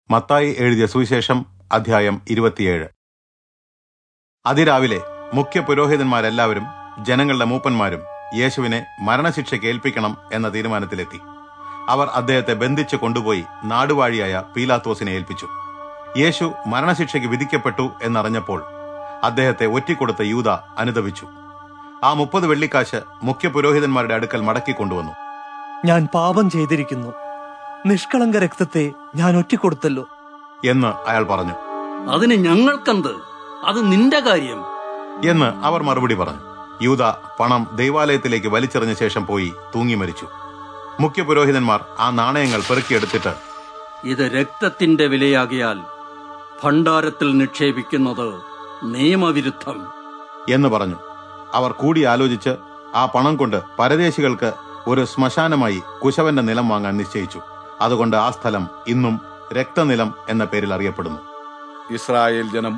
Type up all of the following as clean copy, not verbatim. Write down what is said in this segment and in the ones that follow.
മത്തായി എഴുതിയ സുവിശേഷം അധ്യായം 27. അതിരാവിലെ മുഖ്യ പുരോഹിതന്മാരെല്ലാവരും ജനങ്ങളുടെ മൂപ്പന്മാരും യേശുവിനെ മരണശിക്ഷയ്ക്ക് ഏൽപ്പിക്കണം എന്ന തീരുമാനത്തിലെത്തി. അവർ അദ്ദേഹത്തെ ബന്ധിച്ച് കൊണ്ടുപോയി നാടുവാഴിയായ പീലാത്തോസിനെ ഏൽപ്പിച്ചു. യേശു മരണശിക്ഷയ്ക്ക് വിധിക്കപ്പെട്ടു എന്നറിഞ്ഞപ്പോൾ അദ്ദേഹത്തെ ഒറ്റിക്കൊടുത്ത യൂദ അനുതപിച്ചു. ആ 30 വെള്ളിക്കാശ് മുഖ്യ പുരോഹിതന്മാരുടെ അടുക്കൽ മടക്കിക്കൊണ്ടുവന്നു. ഞാൻ പാപം ചെയ്തിരിക്കുന്നു, നിഷ്കളങ്ക രക്തത്തെ ഞാൻ ഒറ്റിക്കൊടുത്തല്ലോ എന്ന് അയാൾ പറഞ്ഞു. അതിന് ഞങ്ങൾക്കെന്ത്? അത് നിന്റെ കാര്യം എന്ന് അവർ മറുപടി പറഞ്ഞു. യൂദ പണം ദൈവാലയത്തിലേക്ക് വലിച്ചെറിഞ്ഞ ശേഷം പോയി തൂങ്ങി മരിച്ചു. മുഖ്യ പുരോഹിതന്മാർ ആ നാണയങ്ങൾ പെറുക്കിയെടുത്തിട്ട്, ഇത് രക്തത്തിന്റെ വിലയാകിയാൽ ഭണ്ഡാരത്തിൽ നിക്ഷേപിക്കുന്നത് നിയമവിരുദ്ധം എന്ന് പറഞ്ഞു. അവർ കൂടി ആലോചിച്ച് ആ പണം കൊണ്ട് പരദേശികൾക്ക് ഒരു ശ്മശാനമായി കുശവന്റെ നിലം വാങ്ങാൻ നിശ്ചയിച്ചു. അതുകൊണ്ട് ആ സ്ഥലം ഇന്നും രക്തനിലം എന്ന പേരിൽ അറിയപ്പെടുന്നു. ഇസ്രായേൽ ജനം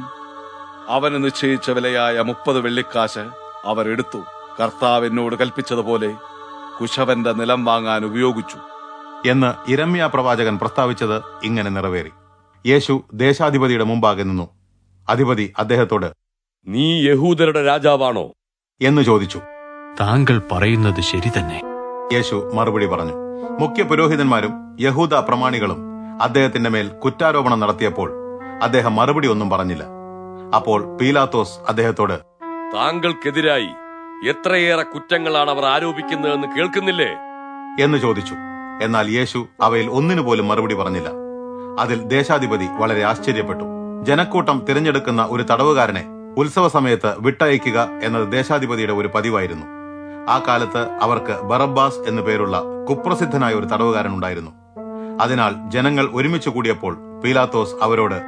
അവന് നിശ്ചയിച്ച വിലയായ 30 വെള്ളിക്കാശ് അവർ എടുത്തു. കർത്താവ് എന്നോട് കൽപ്പിച്ചതുപോലെ കുശവന്റെ നിലം വാങ്ങാൻ ഉപയോഗിച്ചു എന്ന് യിരെമ്യാ പ്രവാചകൻ പ്രസ്താവിച്ചത് ഇങ്ങനെ നിറവേറി. യേശു ദേശാധിപതിയുടെ മുമ്പാകെ നിന്നു. അധിപതി അദ്ദേഹത്തോട്, നീ യഹൂദരുടെ രാജാവാണോ എന്ന് ചോദിച്ചു. താങ്കൾ പറയുന്നത് ശരി തന്നെ. യേശു മറുപടി പറഞ്ഞു. മുഖ്യ പുരോഹിതന്മാരും യഹൂദ പ്രമാണികളും അദ്ദേഹത്തിന്റെ മേൽ കുറ്റാരോപണം നടത്തിയപ്പോൾ അദ്ദേഹം മറുപടി ഒന്നും പറഞ്ഞില്ല. അപ്പോൾ പീലാത്തോസ് അദ്ദേഹത്തോട്, താങ്കൾക്കെതിരായി എത്രയേറെ കുറ്റങ്ങളാണ് അവർ ആരോപിക്കുന്നതെന്ന് കേൾക്കുന്നില്ലേ എന്ന് ചോദിച്ചു. എന്നാൽ യേശു അവയിൽ ഒന്നിനു പോലും മറുപടി പറഞ്ഞില്ല. അതിൽ ദേശാധിപതി വളരെ ആശ്ചര്യപ്പെട്ടു. ജനക്കൂട്ടം തിരഞ്ഞെടുക്കുന്ന ഒരു തടവുകാരനെ ഉത്സവ സമയത്ത് വിട്ടയക്കുക എന്നത് ദേശാധിപതിയുടെ ഒരു പതിവായിരുന്നു. ആ കാലത്ത് അവർക്ക് ബറബ്ബാസ് എന്നു പേരുള്ള കുപ്രസിദ്ധനായ ഒരു തടവുകാരൻ ഉണ്ടായിരുന്നു. അതിനാൽ ജനങ്ങൾ ഒരുമിച്ച് കൂടിയപ്പോൾ പീലാത്തോസ് അവരോട്,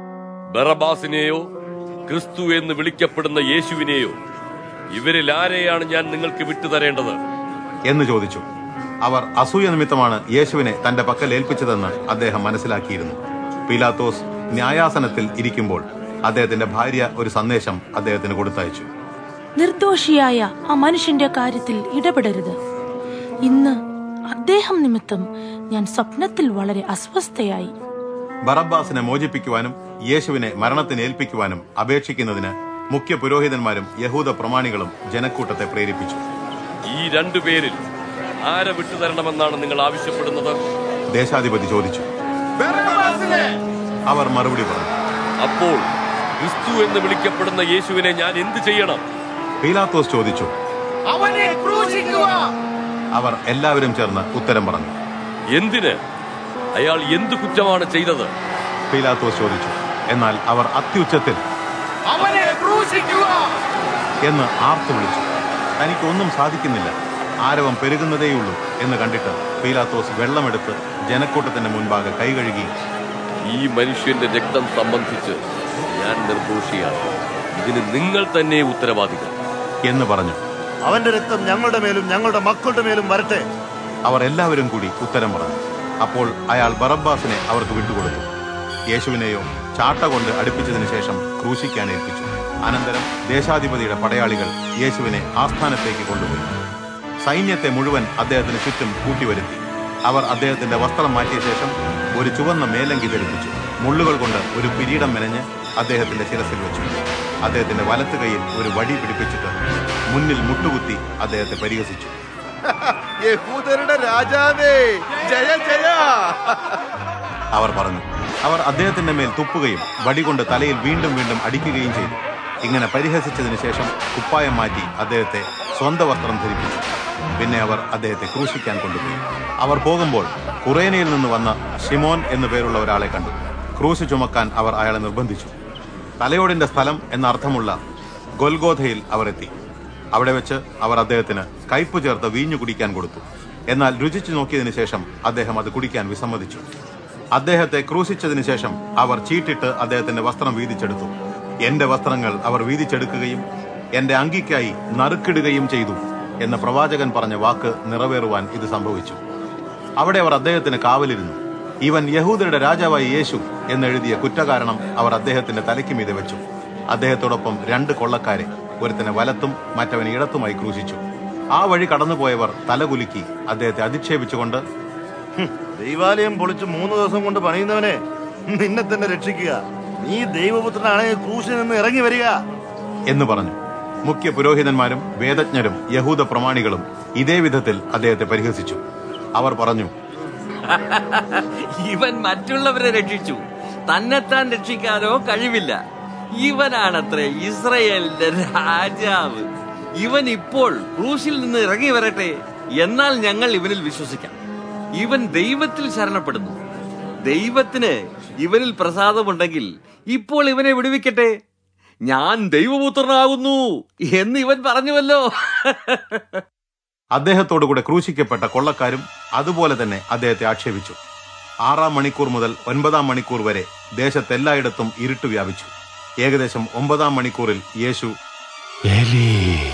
ബറബ്ബാസിനെയോ ക്രിസ്തു എന്ന് വിളിക്കപ്പെടുന്ന യേശുവിനെയോ ഇവരിൽ ആരെയാണ് ഞാൻ നിങ്ങൾക്ക് വിട്ടുതരേണ്ടത് എന്ന് ചോദിച്ചു. അവർ അസൂയ നിമിത്തമാണ് യേശുവിനെ തന്റെ പക്കൽ ഏൽപ്പിച്ചതെന്ന് അദ്ദേഹം മനസ്സിലാക്കിയിരുന്നു. പീലാത്തോസ് ന്യായാസനത്തിൽ ഇരിക്കുമ്പോൾ അദ്ദേഹത്തിന്റെ ഭാര്യ ഒരു സന്ദേശം അദ്ദേഹത്തിന് കൊടുത്തയച്ചു. നിർദോഷിയായ ആ മനുഷ്യന്റെ കാര്യത്തിൽ ഇടപെടരുത്. ഇന്ന് അദ്ദേഹം നിമിത്തം ഞാൻ സ്വപ്നത്തിൽ വളരെ അസ്വസ്ഥയായി. ബറബ്ബാസിനെ മോചിപ്പിക്കുവാനും യേശുവിനെ മരണത്തിന് ഏൽപ്പിക്കുവാനും അപേക്ഷിക്കുന്നതിന് മുഖ്യ പുരോഹിതന്മാരും യഹൂദ പ്രമാണികളും ജനക്കൂട്ടത്തെ പ്രേരിപ്പിച്ചു. ഈ 2 പേരിൽ ആരെ വിട്ടുതരണമെന്നാണ് നിങ്ങൾ ആവശ്യപ്പെടുന്നത്? ദേശാധിപതി ചോദിച്ചു. അവർ മറുപടി പറഞ്ഞു. അപ്പോൾ ക്രിസ്തു എന്ന് വിളിക്കപ്പെടുന്ന യേശുവിനെ ഞാൻ എന്ത് ചെയ്യണം? പീലാത്തോസ് ചോദിച്ചു. അവർ എല്ലാവരും ചേർന്ന് ഉത്തരം പറഞ്ഞു. എന്തിന്? അയാൾ എന്ത് കുറ്റമാണ് ചെയ്തത്? പീലാത്തോസ് ചോദിച്ചു. എന്നാൽ അവർ അത്യുച്ചത്തിൽ എന്ന് ആർത്തു വിളിച്ചു. തനിക്കൊന്നും സാധിക്കുന്നില്ല, ആരവം പെരുകുന്നതേയുള്ളൂ എന്ന് കണ്ടിട്ട് പീലാത്തോസ് വെള്ളമെടുത്ത് ജനക്കൂട്ടത്തിന്റെ മുൻപാകെ കൈ കഴുകി, ഈ മനുഷ്യന്റെ രക്തം സംബന്ധിച്ച് ഞാൻ നിർദോഷിയാണ്, ഇതിന് നിങ്ങൾ തന്നെ ഉത്തരവാദികൾ എന്ന് പറഞ്ഞു. അവന്റെ രക്തം ഞങ്ങളുടെ മേലും ഞങ്ങളുടെ മക്കളുടെ മേലും വരട്ടെ. അവർ എല്ലാവരും കൂടി ഉത്തരം പറഞ്ഞു. അപ്പോൾ അയാൾ ബറബ്ബാസിനെ അവർക്ക് വിട്ടുകൊടുത്തു. യേശുവിനെയോ ചാട്ട കൊണ്ട് അടുപ്പിച്ചതിനു ശേഷം ക്രൂശിക്കാൻ ഏൽപ്പിച്ചു. അനന്തരം ദേശാധിപതിയുടെ പടയാളികൾ യേശുവിനെ ആസ്ഥാനത്തേക്ക് കൊണ്ടുപോയി. സൈന്യത്തെ മുഴുവൻ അദ്ദേഹത്തിന് ചുറ്റും കൂട്ടിവരുത്തി. അവർ അദ്ദേഹത്തിന്റെ വസ്ത്രം മാറ്റിയ ശേഷം ഒരു ചുവന്ന മേലങ്കി ധരിപ്പിച്ചു. മുള്ളുകൾ കൊണ്ട് ഒരു കിരീടം മെനഞ്ഞ് അദ്ദേഹത്തിന്റെ ശിരസിൽ വെച്ചു. അദ്ദേഹത്തിന്റെ വലത്ത് കൈയിൽ ഒരു വടി പിടിപ്പിച്ചിട്ട് മുന്നിൽ മുട്ടുകുത്തി അദ്ദേഹത്തെ പരിഹസിച്ചു. യഹൂദരുടെ രാജാവേ, ജയ ജയ! അവർ പറഞ്ഞു. അവർ അദ്ദേഹത്തിന്റെ മേൽ തുപ്പുകയും വടികൊണ്ട് തലയിൽ വീണ്ടും വീണ്ടും അടിക്കുകയും ചെയ്തു. ഇങ്ങനെ പരിഹസിച്ചതിനു ശേഷം കുപ്പായം മാറ്റി അദ്ദേഹത്തെ സ്വന്തം വസ്ത്രം ധരിപ്പിച്ചു. പിന്നെ അവർ അദ്ദേഹത്തെ ക്രൂശിക്കാൻ കൊണ്ടുപോയി. അവർ പോകുമ്പോൾ കുറേനയിൽ നിന്ന് വന്ന ഷിമോൻ എന്നു പേരുള്ള ഒരാളെ കണ്ടു. ക്രൂശ് ചുമക്കാൻ അവർ അയാളെ നിർബന്ധിച്ചു. തലയോടിന്റെ സ്ഥലം എന്ന അർത്ഥമുള്ള ഗൊൽഗോഥയിൽ അവർ എത്തി. അവിടെ വെച്ച് അവർ അദ്ദേഹത്തിന് കയ്പ് ചേർത്ത് വീഞ്ഞു കുടിക്കാൻ കൊടുത്തു. എന്നാൽ രുചിച്ചു നോക്കിയതിനു ശേഷം അദ്ദേഹം അത് കുടിക്കാൻ വിസമ്മതിച്ചു. അദ്ദേഹത്തെ ക്രൂശിച്ചതിനു ശേഷം അവർ ചീട്ടിട്ട് അദ്ദേഹത്തിന്റെ വസ്ത്രം വീതിച്ചെടുത്തു. എന്റെ വസ്ത്രങ്ങൾ അവർ വീതിച്ചെടുക്കുകയും എന്റെ അങ്കിക്കായി നറുക്കിടുകയും ചെയ്തു എന്ന പ്രവാചകൻ പറഞ്ഞ വാക്ക് നിറവേറുവാൻ ഇത് സംഭവിച്ചു. അവിടെ അവർ അദ്ദേഹത്തിന് കാവലിരുന്നു. ഇവൻ യഹൂദരുടെ രാജാവായ യേശു എന്നെഴുതിയ കുറ്റകാരണം അവർ അദ്ദേഹത്തിന്റെ തലയ്ക്ക് മീതെ വെച്ചു. അദ്ദേഹത്തോടൊപ്പം 2 കൊള്ളക്കാരെ, ഒരുത്തനെ വലത്തും മറ്റവനെ ഇടത്തുമായി ക്രൂശിച്ചു. ആ വഴി കടന്നുപോയവർ തലകുലുക്കി അദ്ദേഹത്തെ അധിക്ഷേപിച്ചുകൊണ്ട്, ദൈവാലയം പൊളിച്ച് 3 ദിവസം കൊണ്ട് പണിയുന്നവനെ നിന്നെ തന്നെ രക്ഷിക്കുക. നീ ദൈവപുത്രനാണെങ്കിൽ ക്രൂശിൽ നിന്ന് ഇറങ്ങി വരിക എന്ന് പറഞ്ഞു. മുഖ്യ പുരോഹിതന്മാരും വേദജ്ഞരും യഹൂദ പ്രമാണികളും ഇതേ വിധത്തിൽ അദ്ദേഹത്തെ പരിഹസിച്ചു. അവർ പറഞ്ഞു, ഇവൻ മറ്റുള്ളവരെ രക്ഷിച്ചു, തന്നെത്താൻ രക്ഷിക്കാനോ കഴിവില്ല. ഇവനാണത്രേ ഇസ്രയേലിന്റെ രാജാവ്. ഇവൻ ഇപ്പോൾ ക്രൂശിൽ നിന്ന് ഇറങ്ങി വരട്ടെ, എന്നാൽ ഞങ്ങൾ ഇവനിൽ വിശ്വസിക്കാം. ഇവൻ ദൈവത്തിൽ ശരണപ്പെടുന്നു. ദൈവത്തിന് ഇവനിൽ പ്രസാദമുണ്ടെങ്കിൽ ഇപ്പോൾ ഇവനെ വിടുവിക്കട്ടെ. ഞാൻ ദൈവപുത്രനാകുന്നു എന്ന് ഇവൻ പറഞ്ഞുവല്ലോ. അദ്ദേഹത്തോടുകൂടെ ക്രൂശിക്കപ്പെട്ട കൊള്ളക്കാരും അതുപോലെ തന്നെ അദ്ദേഹത്തെ ആക്ഷേപിച്ചു. 6-ാം മണിക്കൂർ മുതൽ 9-ാം മണിക്കൂർ വരെ ദേശത്തെല്ലായിടത്തും ഇരുട്ട് വ്യാപിച്ചു. ഏകദേശം 9-ാം മണിക്കൂറിൽ യേശു എലീ,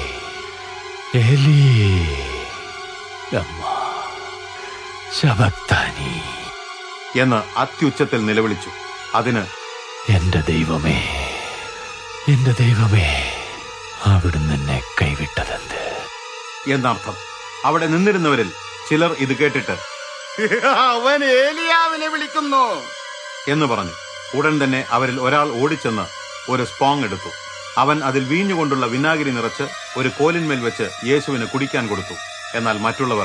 എലീ, ലമ്മാ ശബക്താനി എന്ന് അത്യുച്ചത്തിൽ നിലവിളിച്ചു. അതിന് എന്റെ ദൈവമേ, എന്റെ ദൈവമേ, അവിടുന്ന് എന്നെ കൈവിട്ടതെന്ത് എന്നർത്ഥം. അവിടെ നിന്നിരുന്നവരിൽ ചിലർ ഇത് കേട്ടിട്ട് അവൻ ഏലിയാവിനെ വിളിക്കുന്നു എന്ന് പറഞ്ഞു. ഉടൻ തന്നെ അവരിൽ ഒരാൾ ഓടിച്ചെന്ന് ഒരു സ്പോങ് എടുത്തു. അവൻ അതിൽ വീഞ്ഞുകൊണ്ടുള്ള വിനാഗിരി നിറച്ച് ഒരു കോലിന്മേൽ വെച്ച് യേശുവിന് കുടിക്കാൻ കൊടുത്തു. എന്നാൽ മറ്റുള്ളവർ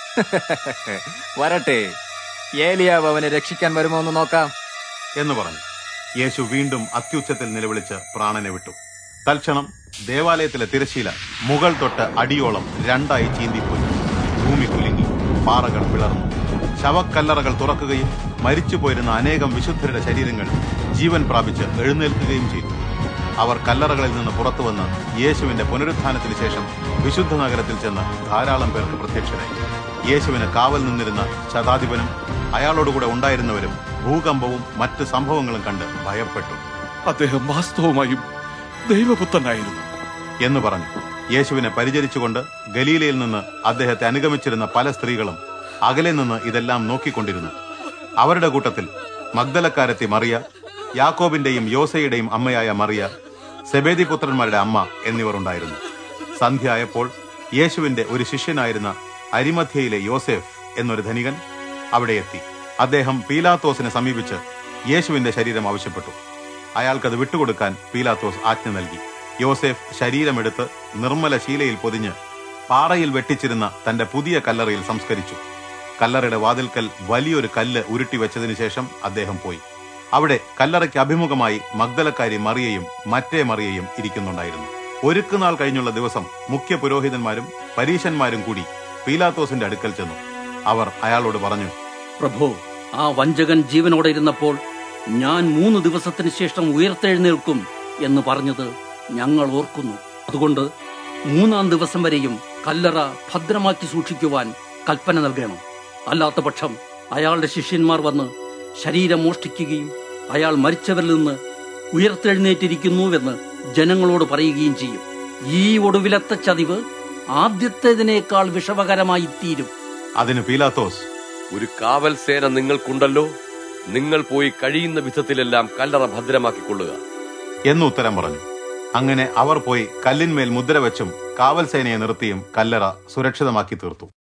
വരട്ടെ, ഏലിയാവ് അവനെ രക്ഷിക്കാൻ വരുമോ എന്ന് നോക്കാം എന്ന് പറഞ്ഞു. യേശു വീണ്ടും അത്യുച്ചത്തിൽ നിലവിളിച്ച് പ്രാണനെ വിട്ടു. തൽക്ഷണം ദേവാലയത്തിലെ തിരശ്ശീല മുകൾ തൊട്ട് അടിയോളം 2ആയി ചീന്തിപ്പോയി. ഭൂമി കുലുങ്ങി, പാറകൾ പിളർന്നു. ശവക്കല്ലറകൾ തുറക്കുകയും മരിച്ചുപോയിരുന്ന അനേകം വിശുദ്ധരുടെ ശരീരങ്ങൾ ജീവൻ പ്രാപിച്ച് എഴുന്നേൽക്കുകയും ചെയ്തു. അവർ കല്ലറകളിൽ നിന്ന് പുറത്തുവന്ന് യേശുവിന്റെ പുനരുത്ഥാനത്തിന് ശേഷം വിശുദ്ധ നഗരത്തിൽ ചെന്ന് ധാരാളം പേർക്ക് പ്രത്യക്ഷരായി. യേശുവിന് കാവൽ നിന്നിരുന്ന ശതാധിപനും അയാളോടുകൂടെ ഉണ്ടായിരുന്നവരും ഭൂകമ്പവും മറ്റ് സംഭവങ്ങളും കണ്ട് ഭയപ്പെട്ടു. അദ്ദേഹം വാസ്തവമായും ദൈവപുത്രനായിരുന്നു എന്ന് പറഞ്ഞു. യേശുവിനെ പരിചരിച്ചുകൊണ്ട് ഗലീലയിൽ നിന്ന് അദ്ദേഹത്തെ അനുഗമിച്ചിരുന്ന പല സ്ത്രീകളും അകലെ നിന്ന് ഇതെല്ലാം നോക്കിക്കൊണ്ടിരുന്നു. അവരുടെ കൂട്ടത്തിൽ മഗ്ദലക്കാരത്തി മറിയ, യാക്കോബിന്റെയും യോസയുടെയും അമ്മയായ മറിയ, സെബേദി പുത്രന്മാരുടെ അമ്മ എന്നിവർ ഉണ്ടായിരുന്നു. സന്ധ്യ ആയപ്പോൾ യേശുവിന്റെ ഒരു ശിഷ്യനായിരുന്ന അരിമഥ്യയിലെ യോസേഫ് എന്നൊരു ധനികൻ അവിടെ എത്തി. അദ്ദേഹം പീലാത്തോസിനെ സമീപിച്ച് യേശുവിന്റെ ശരീരം ആവശ്യപ്പെട്ടു. അയാൾക്കത് വിട്ടുകൊടുക്കാൻ പീലാത്തോസ് ആജ്ഞ നൽകി. യോസേഫ് ശരീരമെടുത്ത് നിർമ്മല ശീലയിൽ പൊതിഞ്ഞ് പാറയിൽ വെട്ടിച്ചിരുന്ന തന്റെ പുതിയ കല്ലറയിൽ സംസ്കരിച്ചു. കല്ലറയുടെ വാതിൽക്കൽ വലിയൊരു കല്ല് ഉരുട്ടി വെച്ചതിനു ശേഷം അദ്ദേഹം പോയി. അവിടെ കല്ലറയ്ക്ക് അഭിമുഖമായി മഗ്ദലക്കാരി മറിയയും മറ്റേ മറിയയും ഇരിക്കുന്നുണ്ടായിരുന്നു. ഒരുക്കുനാൾ കഴിഞ്ഞുള്ള ദിവസം മുഖ്യ പുരോഹിതന്മാരും പരീശന്മാരും കൂടി പീലാത്തോസിന്റെ അടുക്കൽ ചെന്നു. അവർ അയാളോട് പറഞ്ഞു, പ്രഭു, ആ വഞ്ചകൻ ജീവനോടെ ഇരുന്നപ്പോൾ ഞാൻ 3 ദിവസത്തിന് ശേഷം ഉയർത്തെഴുന്നേൽക്കും എന്ന് പറഞ്ഞത് ഞങ്ങൾ ഓർക്കുന്നു. അതുകൊണ്ട് 3-ാം ദിവസം വരെയും കല്ലറ ഭദ്രമാക്കി സൂക്ഷിക്കുവാൻ കൽപ്പന നൽകണം. അല്ലാത്ത പക്ഷം അയാളുടെ ശിഷ്യന്മാർ വന്ന് ശരീരം മോഷ്ടിക്കുകയും അയാൾ മരിച്ചവരിൽ നിന്ന് ഉയർത്തെഴുന്നേറ്റിരിക്കുന്നുവെന്ന് ജനങ്ങളോട് പറയുകയും ചെയ്യും. ഈ ഒടുവിലത്തെ ചതിവ് ആദ്യത്തേതിനേക്കാൾ വിഷമകരമായി തീരും. അതിന് പീലാത്തോസ്, ഒരു കാവൽ സേന നിങ്ങൾക്കുണ്ടല്ലോ, നിങ്ങൾ പോയി കഴിയുന്ന വിധത്തിലെല്ലാം കല്ലറ ഭദ്രമാക്കിക്കൊള്ളുക എന്ന് ഉത്തരം പറഞ്ഞു. അങ്ങനെ അവർ പോയി കല്ലിന്മേൽ മുദ്ര വെച്ചും കാവൽ സേനയെ നിർത്തിയും കല്ലറ സുരക്ഷിതമാക്കി തീർത്തു.